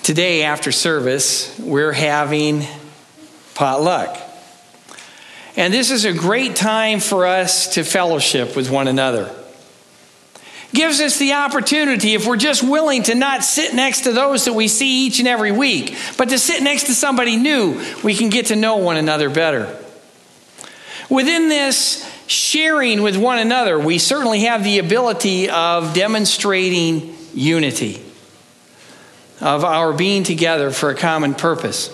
Today, after service, we're having potluck. And this is a great time for us to fellowship with one another. Gives us the opportunity, if we're just willing to not sit next to those that we see each and every week, but to sit next to somebody new, we can get to know one another better. Within this sharing with one another, we certainly have the ability of demonstrating unity, of our being together for a common purpose.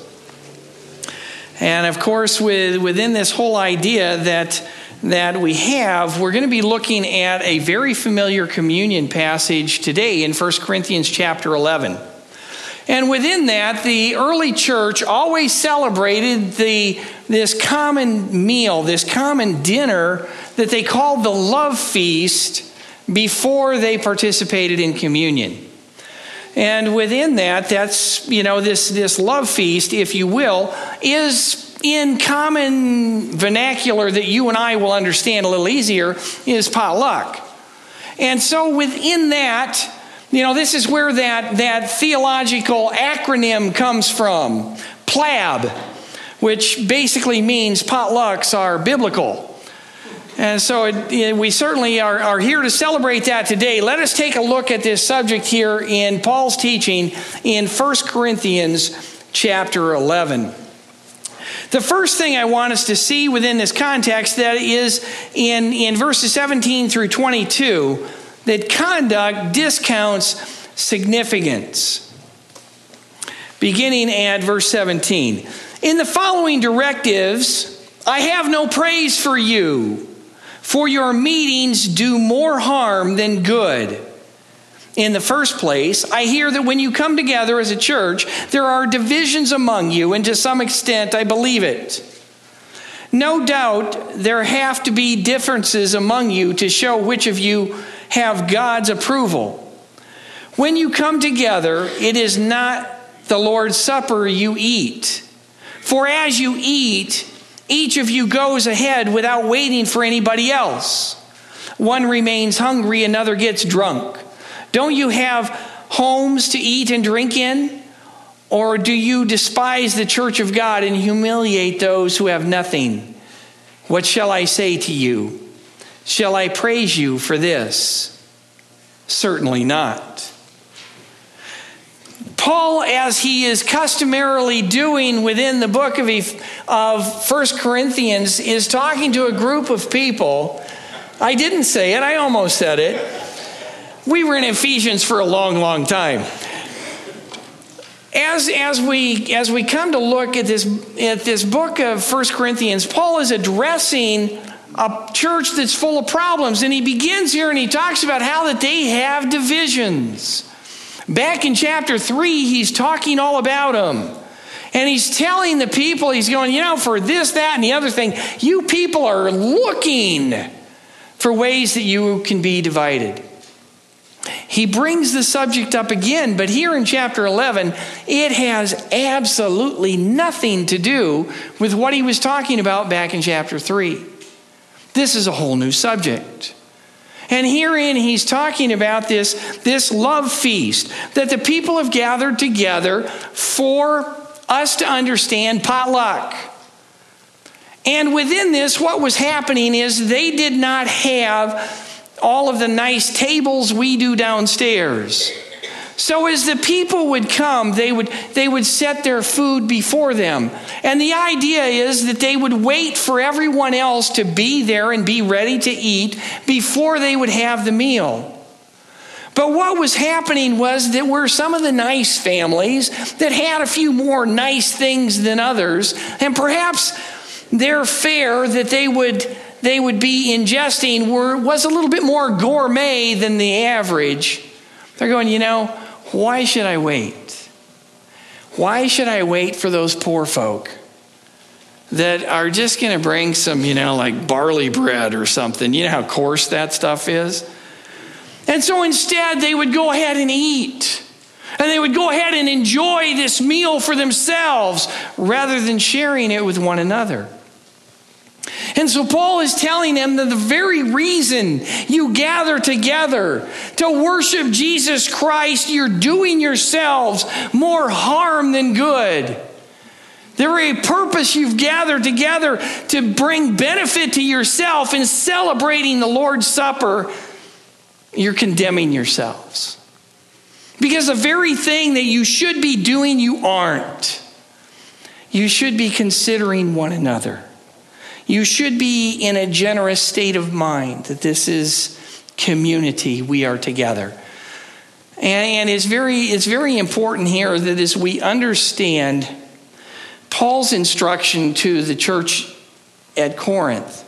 And of course, within this whole idea that we're going to be looking at a very familiar communion passage today in 1 Corinthians chapter 11. And within that, the early church always celebrated this common meal, this common dinner that they called the love feast before they participated in communion. And within that's, this love feast, if you will, is in common vernacular that you and I will understand a little easier, is potluck. And so within that, this is where that theological acronym comes from, PLAB, which basically means potlucks are biblical. And so we certainly are here to celebrate that today. Let us take a look at this subject here in Paul's teaching in 1 Corinthians chapter 11. The first thing I want us to see within this context that is in verses 17 through 22, that conduct discounts significance. Beginning at verse 17. In the following directives, I have no praise for you, for your meetings do more harm than good. In the first place, I hear that when you come together as a church, there are divisions among you, and to some extent I believe it. No doubt there have to be differences among you to show which of you have God's approval. When you come together, it is not the Lord's Supper you eat. For as you eat, each of you goes ahead without waiting for anybody else. One remains hungry, another gets drunk. Don't you have homes to eat and drink in? Or do you despise the church of God and humiliate those who have nothing? What shall I say to you? Shall I praise you for this? Certainly not. Paul, as he is customarily doing within the book of 1 Corinthians, is talking to a group of people. I didn't say it, I almost said it. We were in Ephesians for a long, long time. As we come to look at this book of 1 Corinthians, Paul is addressing a church that's full of problems. And he begins here and he talks about how that they have divisions. Back in chapter 3, he's talking all about them. And he's telling the people, he's going, for this, that, and the other thing, you people are looking for ways that you can be divided. He brings the subject up again, but here in chapter 11, it has absolutely nothing to do with what he was talking about back in chapter 3. This is a whole new subject. And herein he's talking about this love feast that the people have gathered together for us to understand, potluck. And within this, what was happening is they did not have all of the nice tables we do downstairs. So as the people would come, they would set their food before them. And the idea is that they would wait for everyone else to be there and be ready to eat before they would have the meal. But what was happening was that were some of the nice families that had a few more nice things than others, and perhaps their fare that they would be ingesting was a little bit more gourmet than the average. They're going, why should I wait? Why should I wait for those poor folk that are just going to bring some, like barley bread or something? You know how coarse that stuff is? And so instead they would go ahead and eat. And they would go ahead and enjoy this meal for themselves rather than sharing it with one another. And so Paul is telling them that the very reason you gather together to worship Jesus Christ, you're doing yourselves more harm than good. The very purpose you've gathered together to bring benefit to yourself in celebrating the Lord's Supper, you're condemning yourselves. Because the very thing that you should be doing, you aren't. You should be considering one another. You should be in a generous state of mind that this is community. We are together. And it's very important here that as we understand Paul's instruction to the church at Corinth,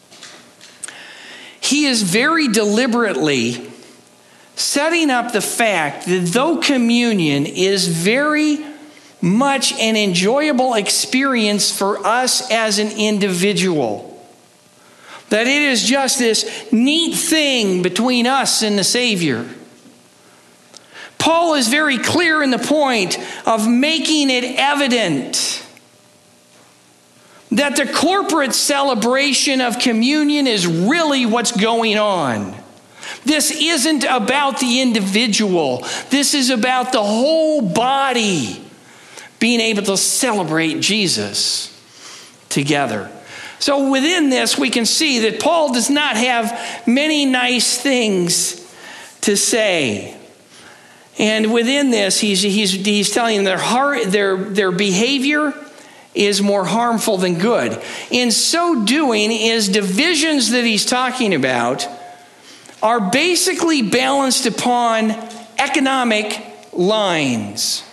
he is very deliberately setting up the fact that though communion is very much an enjoyable experience for us as an individual, that it is just this neat thing between us and the Savior, Paul is very clear in the point of making it evident that the corporate celebration of communion is really what's going on. This isn't about the individual. This is about the whole body being able to celebrate Jesus together. So within this, we can see that Paul does not have many nice things to say. And within this, he's telling them their behavior is more harmful than good. In so doing, his divisions that he's talking about are basically balanced upon economic lines.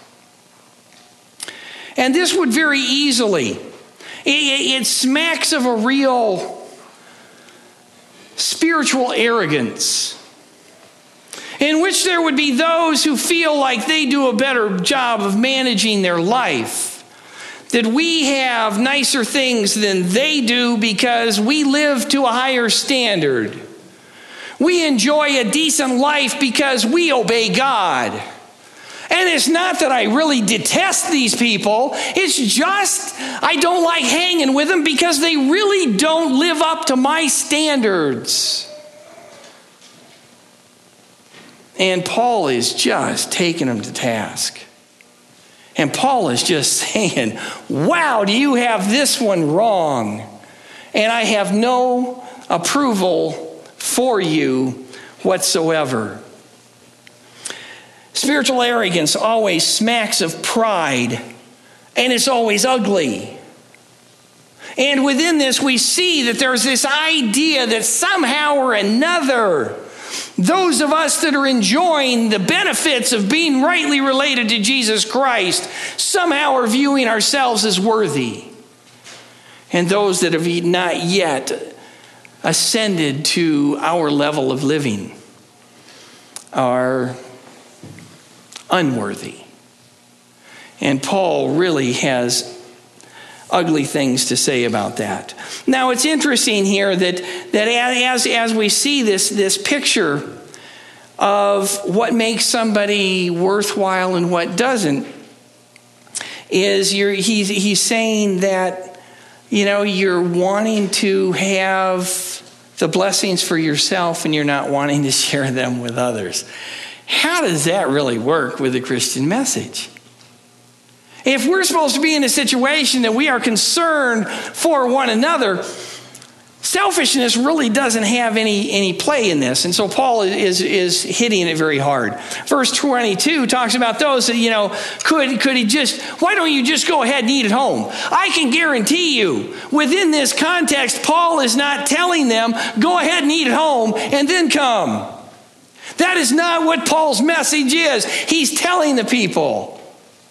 And this would very easily, it smacks of a real spiritual arrogance, in which there would be those who feel like they do a better job of managing their life, that we have nicer things than they do because we live to a higher standard. We enjoy a decent life because we obey God. And it's not that I really detest these people. It's just I don't like hanging with them because they really don't live up to my standards. And Paul is just taking them to task. And Paul is just saying, wow, do you have this one wrong? And I have no approval for you whatsoever. Spiritual arrogance always smacks of pride, and it's always ugly. And within this, we see that there's this idea that somehow or another, those of us that are enjoying the benefits of being rightly related to Jesus Christ somehow are viewing ourselves as worthy. And those that have not yet ascended to our level of living are unworthy. And Paul really has ugly things to say about that. Now it's interesting here that as we see this picture of what makes somebody worthwhile and what doesn't, is he's saying that, you know, you're wanting to have the blessings for yourself and you're not wanting to share them with others. How does that really work with the Christian message? If we're supposed to be in a situation that we are concerned for one another, selfishness really doesn't have any play in this. And so Paul is hitting it very hard. Verse 22 talks about those that, you know, could he just, why don't you just go ahead and eat at home? I can guarantee you, within this context, Paul is not telling them, go ahead and eat at home and then come. That is not what Paul's message is. He's telling the people,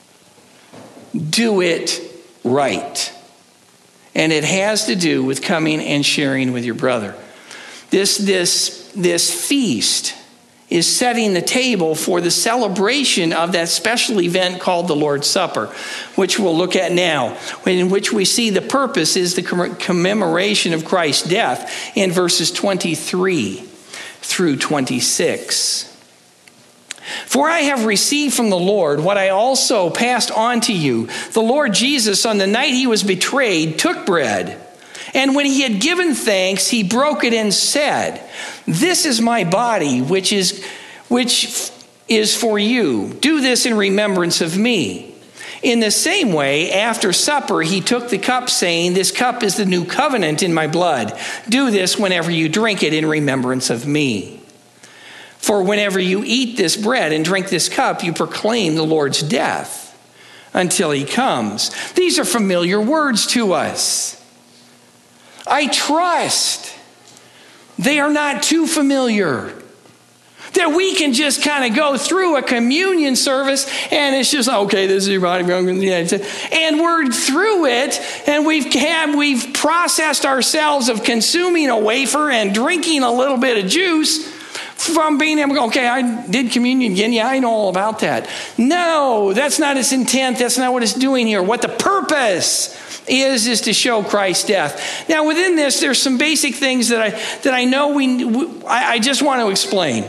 do it right. And it has to do with coming and sharing with your brother. This feast is setting the table for the celebration of that special event called the Lord's Supper, which we'll look at now, in which we see the purpose is the commemoration of Christ's death in verses 23 through 26. For I have received from the Lord what I also passed on to you. The Lord Jesus, on the night he was betrayed, took bread. And when he had given thanks, he broke it and said, "This is my body, which is for you. Do this in remembrance of me." In the same way, after supper, he took the cup, saying, "This cup is the new covenant in my blood. Do this whenever you drink it in remembrance of me. For whenever you eat this bread and drink this cup, you proclaim the Lord's death until he comes." These are familiar words to us. I trust they are not too familiar, that we can just kind of go through a communion service and it's just, okay, this is your body. And we're through it, and we've processed ourselves of consuming a wafer and drinking a little bit of juice from being able to go, okay, I did communion again. Yeah, I know all about that. No, that's not its intent. That's not what it's doing here. What the purpose is to show Christ's death. Now, within this, there's some basic things that I know I just want to explain.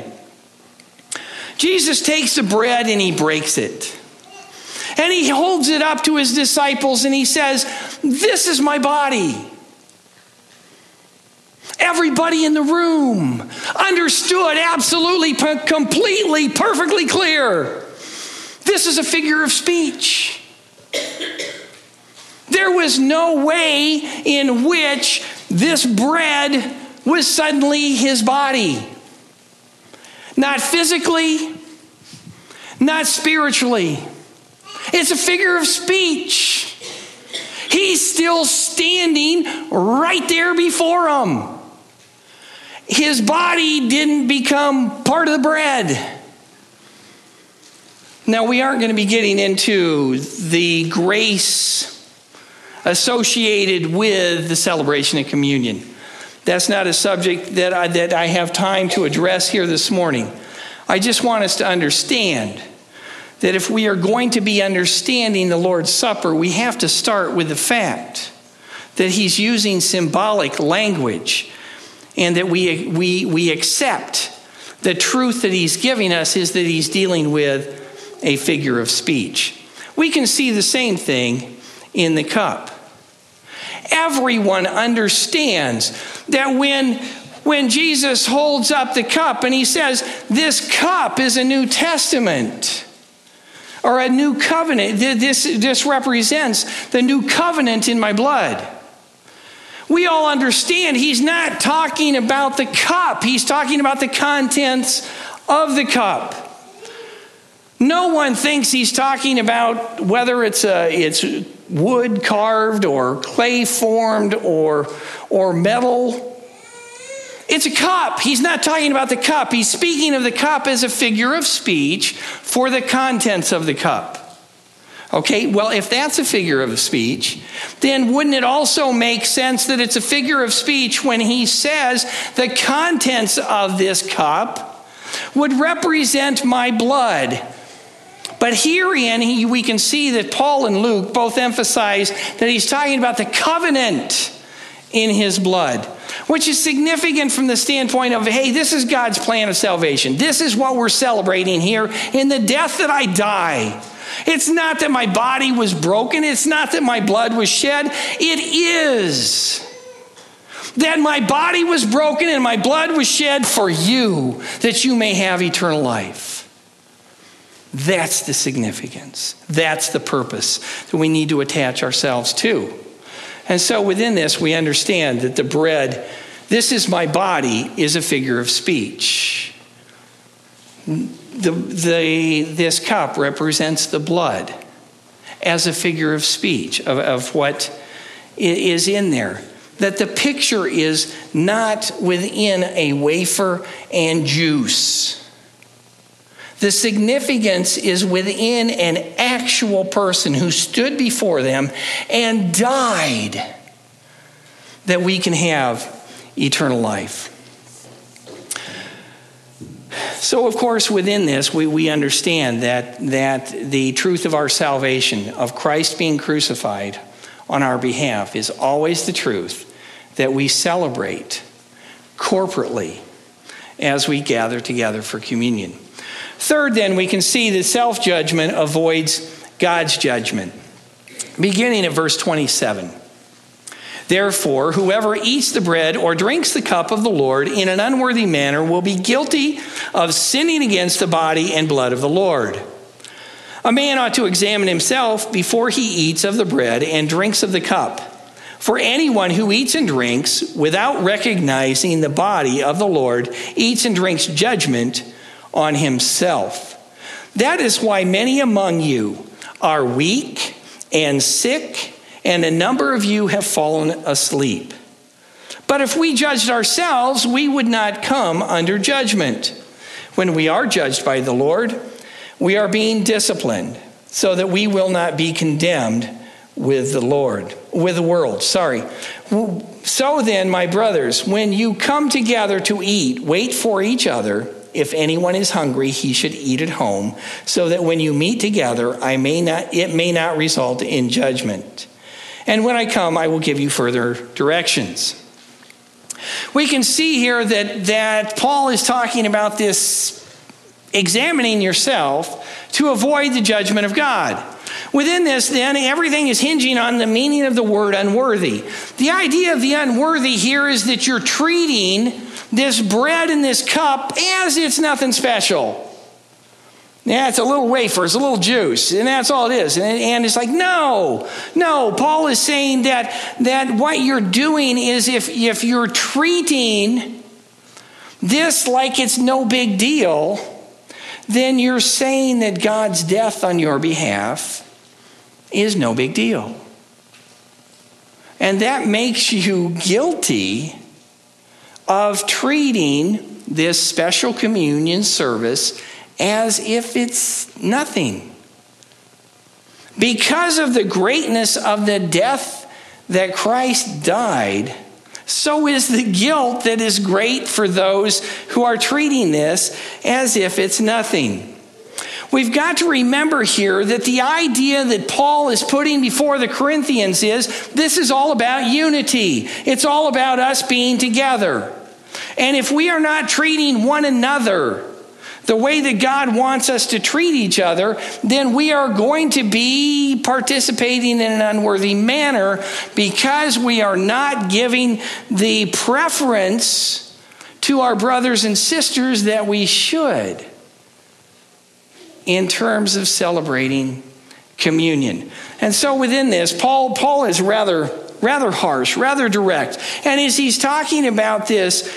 Jesus takes the bread and he breaks it. And he holds it up to his disciples and he says, "This is my body." Everybody in the room understood absolutely, completely, perfectly clear. This is a figure of speech. There was no way in which this bread was suddenly his body. Not physically, not spiritually. It's a figure of speech. He's still standing right there before him. His body didn't become part of the bread. Now, we aren't going to be getting into the grace associated with the celebration of communion. That's not a subject that I have time to address here this morning. I just want us to understand that if we are going to be understanding the Lord's Supper, we have to start with the fact that he's using symbolic language, and that we accept the truth that he's giving us is that he's dealing with a figure of speech. We can see the same thing in the cup. Everyone understands that when Jesus holds up the cup and he says, "This cup is a New Testament or a new covenant. This represents the new covenant in my blood." We all understand he's not talking about the cup. He's talking about the contents of the cup. No one thinks he's talking about whether it's wood carved or clay formed or metal. It's a cup. He's not talking about the cup. He's speaking of the cup as a figure of speech for the contents of the cup. Okay, well, if that's a figure of speech, then wouldn't it also make sense that it's a figure of speech when he says the contents of this cup would represent my blood? But herein, we can see that Paul and Luke both emphasize that he's talking about the covenant in his blood, which is significant from the standpoint of, hey, this is God's plan of salvation. This is what we're celebrating here in the death that I die. It's not that my body was broken. It's not that my blood was shed. It is that my body was broken and my blood was shed for you, that you may have eternal life. That's the significance. That's the purpose that we need to attach ourselves to. And so within this, we understand that the bread, "This is my body," is a figure of speech. This cup represents the blood as a figure of speech of what is in there. That the picture is not within a wafer and juice. The significance is within an actual person who stood before them and died that we can have eternal life. So, of course, within this, we understand that the truth of our salvation, of Christ being crucified on our behalf, is always the truth that we celebrate corporately as we gather together for communion. Third, then, we can see that self-judgment avoids God's judgment. Beginning at verse 27. Therefore, whoever eats the bread or drinks the cup of the Lord in an unworthy manner will be guilty of sinning against the body and blood of the Lord. A man ought to examine himself before he eats of the bread and drinks of the cup. For anyone who eats and drinks without recognizing the body of the Lord eats and drinks judgment on himself. That is why many among you are weak and sick, and a number of you have fallen asleep. But if we judged ourselves, we would not come under judgment. When we are judged by the Lord, we are being disciplined so that we will not be condemned with the world. So then, my brothers, when you come together to eat, wait for each other. If anyone is hungry, he should eat at home, so that when you meet together, it may not result in judgment. And when I come, I will give you further directions. We can see here that Paul is talking about this examining yourself to avoid the judgment of God. Within this, then, everything is hinging on the meaning of the word unworthy. The idea of the unworthy here is that you're treating this bread and this cup as it's nothing special. Yeah, it's a little wafer, it's a little juice, and that's all it is. And it's like, no, Paul is saying that what you're doing is if you're treating this like it's no big deal, then you're saying that God's death on your behalf is no big deal. And that makes you guilty of treating this special communion service as if it's nothing. Because of the greatness of the death that Christ died, so is the guilt that is great for those who are treating this as if it's nothing. We've got to remember here that the idea that Paul is putting before the Corinthians is this is all about unity. It's all about us being together. And if we are not treating one another the way that God wants us to treat each other, then we are going to be participating in an unworthy manner because we are not giving the preference to our brothers and sisters that we should in terms of celebrating communion. And so within this, Paul is rather harsh, rather direct. And as he's talking about this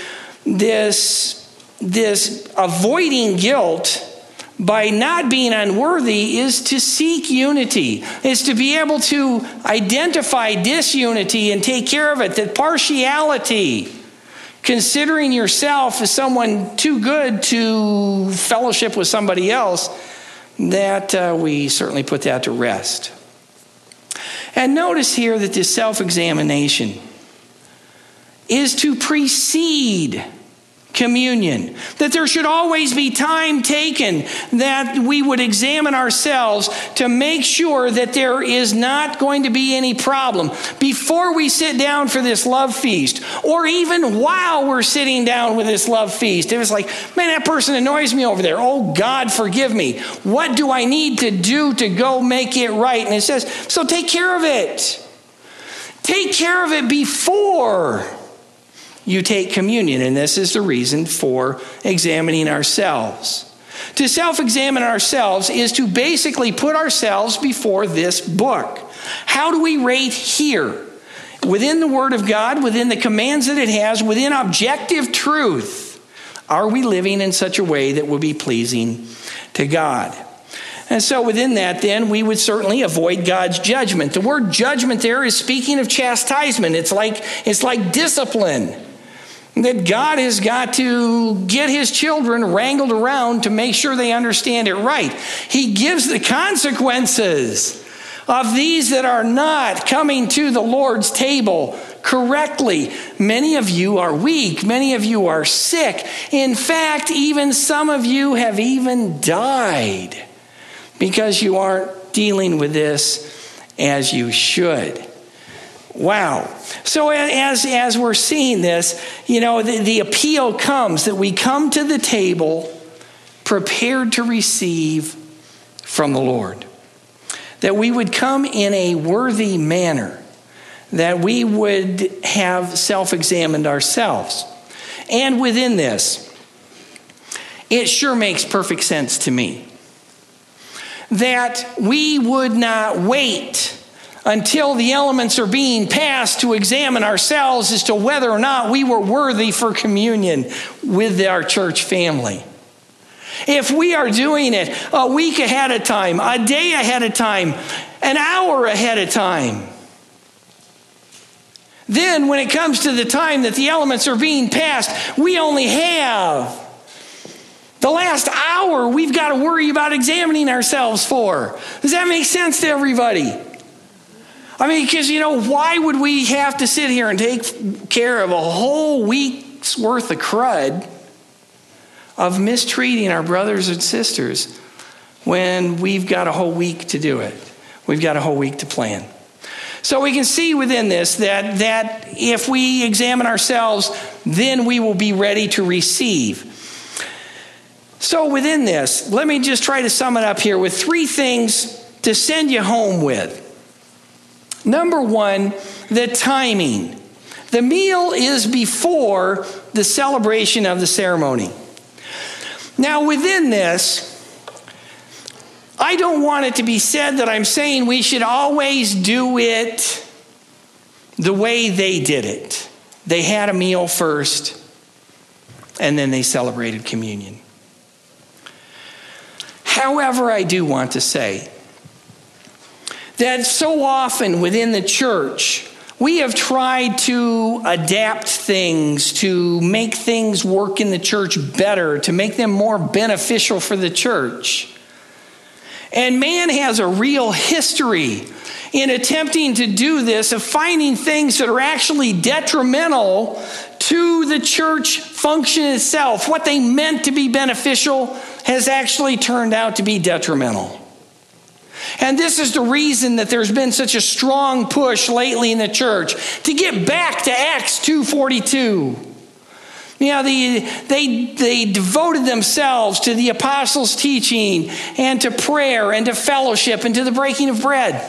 avoiding guilt by not being unworthy is to seek unity, is to be able to identify disunity and take care of it, that partiality, considering yourself as someone too good to fellowship with somebody else, that we certainly put that to rest. And notice here that this self-examination is to precede communion, that there should always be time taken that we would examine ourselves to make sure that there is not going to be any problem before we sit down for this love feast, or even while we're sitting down with this love feast. It was like, man, that person annoys me over there. Oh, God, forgive me. What do I need to do to go make it right? And it says, so take care of it. Take care of it before you take communion. And this is the reason for examining ourselves. To self-examine ourselves is to basically put ourselves before this book. How do we rate here? Within the Word of God, within the commands that it has, within objective truth, are we living in such a way that will be pleasing to God? And so within that, then, we would certainly avoid God's judgment. The word judgment there is speaking of chastisement. It's like discipline. That God has got to get his children wrangled around to make sure they understand it right. He gives the consequences of these that are not coming to the Lord's table correctly. Many of you are weak. Many of you are sick. In fact, even some of you have even died because you aren't dealing with this as you should. Wow. So as we're seeing this, the appeal comes that we come to the table prepared to receive from the Lord. That we would come in a worthy manner. that we would have self-examined ourselves. And within this, it sure makes perfect sense to me that we would not wait until the elements are being passed to examine ourselves as to whether or not we were worthy for communion with our church family. If we are doing it a week ahead of time, a day ahead of time, an hour ahead of time, then when it comes to the time that the elements are being passed, we only have the last hour we've got to worry about examining ourselves for. Does that make sense to everybody? I mean, because, why would we have to sit here and take care of a whole week's worth of crud of mistreating our brothers and sisters when we've got a whole week to do it? We've got a whole week to plan. So we can see within this that if we examine ourselves, then we will be ready to receive. So within this, let me just try to sum it up here with 3 things to send you home with. Number 1, the timing. The meal is before the celebration of the ceremony. Now within this, I don't want it to be said that I'm saying we should always do it the way they did it. They had a meal first, and then they celebrated communion. However, I do want to say that so often within the church, we have tried to adapt things, to make things work in the church better, to make them more beneficial for the church. And man has a real history in attempting to do this, of finding things that are actually detrimental to the church function itself. What they meant to be beneficial has actually turned out to be detrimental. And this is the reason that there's been such a strong push lately in the church to get back to Acts 2:42. They devoted themselves to the apostles' teaching and to prayer and to fellowship and to the breaking of bread.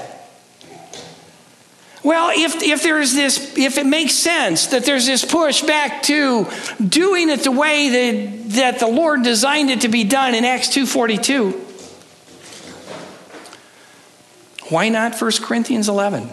Well, if it makes sense that there's this push back to doing it the way that the Lord designed it to be done in Acts 2:42, why not 1 Corinthians 11?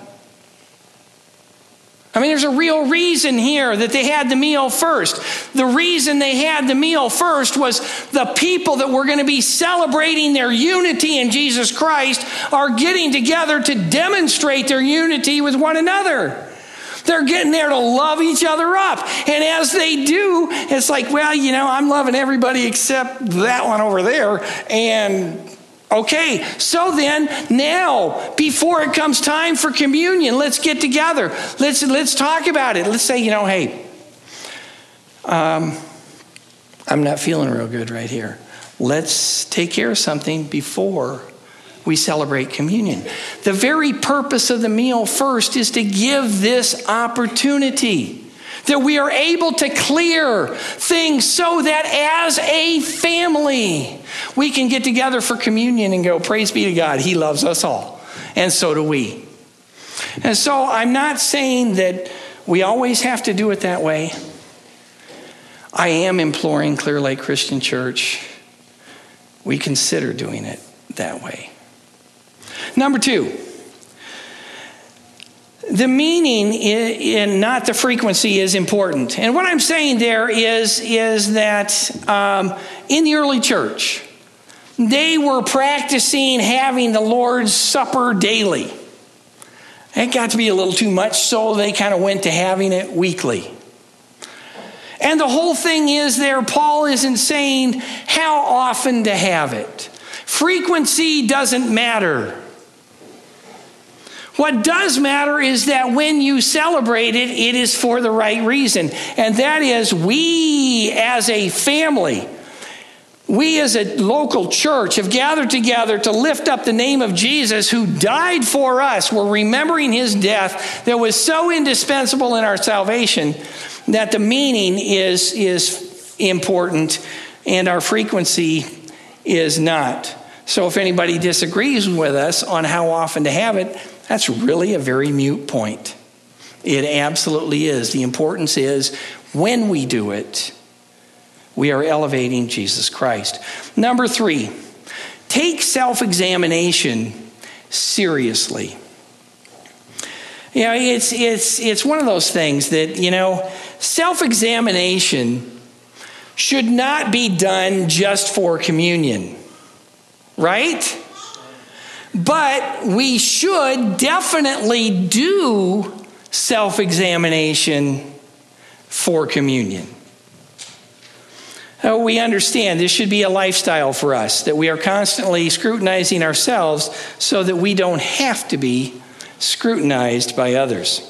I mean, there's a real reason here that they had the meal first. The reason they had the meal first was the people that were going to be celebrating their unity in Jesus Christ are getting together to demonstrate their unity with one another. They're getting there to love each other up. And as they do, it's like, well, I'm loving everybody except that one over there. And okay, so then now, before it comes time for communion, let's get together. Let's talk about it. Let's say, hey, I'm not feeling real good right here. Let's take care of something before we celebrate communion. The very purpose of the meal first is to give this opportunity that we are able to clear things so that as a family, we can get together for communion and go, praise be to God, He loves us all. And so do we. And so I'm not saying that we always have to do it that way. I am imploring Clear Lake Christian Church, we consider doing it that way. Number 2, the meaning and not the frequency is important. And what I'm saying there is that in the early church, they were practicing having the Lord's Supper daily. It got to be a little too much, so they kind of went to having it weekly. And the whole thing is there, Paul isn't saying how often to have it. Frequency doesn't matter. What does matter is that when you celebrate it, it is for the right reason. And that is, we as a family, we as a local church have gathered together to lift up the name of Jesus who died for us. We're remembering His death that was so indispensable in our salvation that the meaning is important and our frequency is not. So if anybody disagrees with us on how often to have it, that's really a very moot point. It absolutely is. The importance is when we do it, we are elevating Jesus Christ. Number 3, take self-examination seriously. It's one of those things that, self-examination should not be done just for communion, right? But we should definitely do self-examination for communion. We understand this should be a lifestyle for us, that we are constantly scrutinizing ourselves so that we don't have to be scrutinized by others.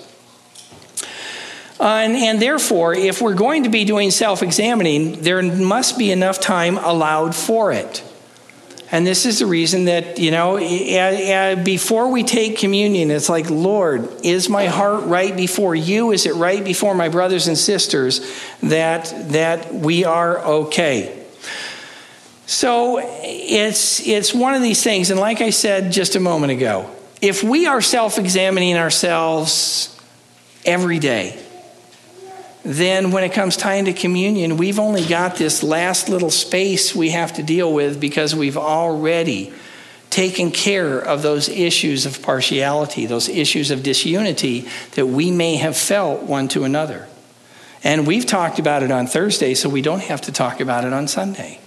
And therefore, if we're going to be doing self-examining, there must be enough time allowed for it. And this is the reason that, before we take communion, it's like, Lord, is my heart right before you? Is it right before my brothers and sisters that we are okay? So it's one of these things. And like I said just a moment ago, if we are self-examining ourselves every day, then when it comes time to communion, we've only got this last little space we have to deal with because we've already taken care of those issues of partiality, those issues of disunity that we may have felt one to another. And we've talked about it on Thursday, so we don't have to talk about it on Sunday.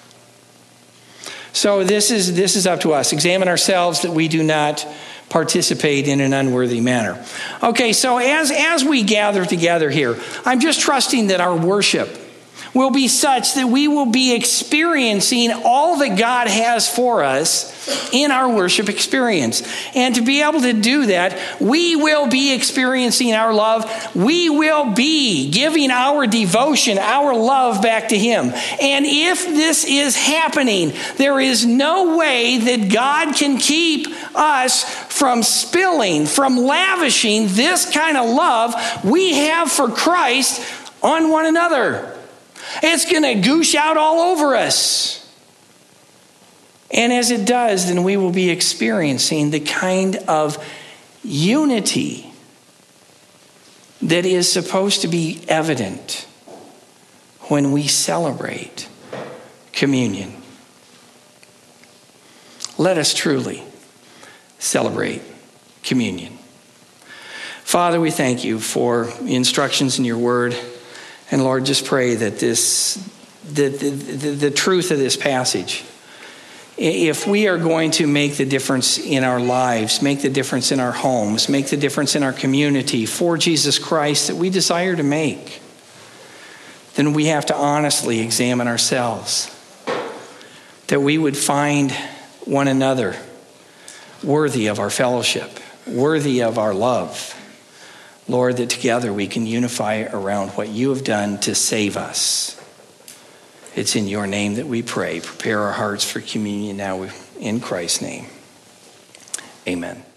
So this is up to us. Examine ourselves that we do not participate in an unworthy manner. Okay, so as we gather together here, I'm just trusting that our worship will be such that we will be experiencing all that God has for us in our worship experience. And to be able to do that, we will be experiencing our love. We will be giving our devotion, our love back to Him. And if this is happening, there is no way that God can keep us from spilling, from lavishing this kind of love we have for Christ on one another. It's going to goosh out all over us. And as it does, then we will be experiencing the kind of unity that is supposed to be evident when we celebrate communion. Let us truly celebrate communion. Father, we thank you for instructions in your word. And Lord, just pray that the truth of this passage, if we are going to make the difference in our lives, make the difference in our homes, make the difference in our community for Jesus Christ that we desire to make, then we have to honestly examine ourselves, that we would find one another worthy of our fellowship, worthy of our love. Lord, that together we can unify around what you have done to save us. It's in your name that we pray. Prepare our hearts for communion now in Christ's name. Amen.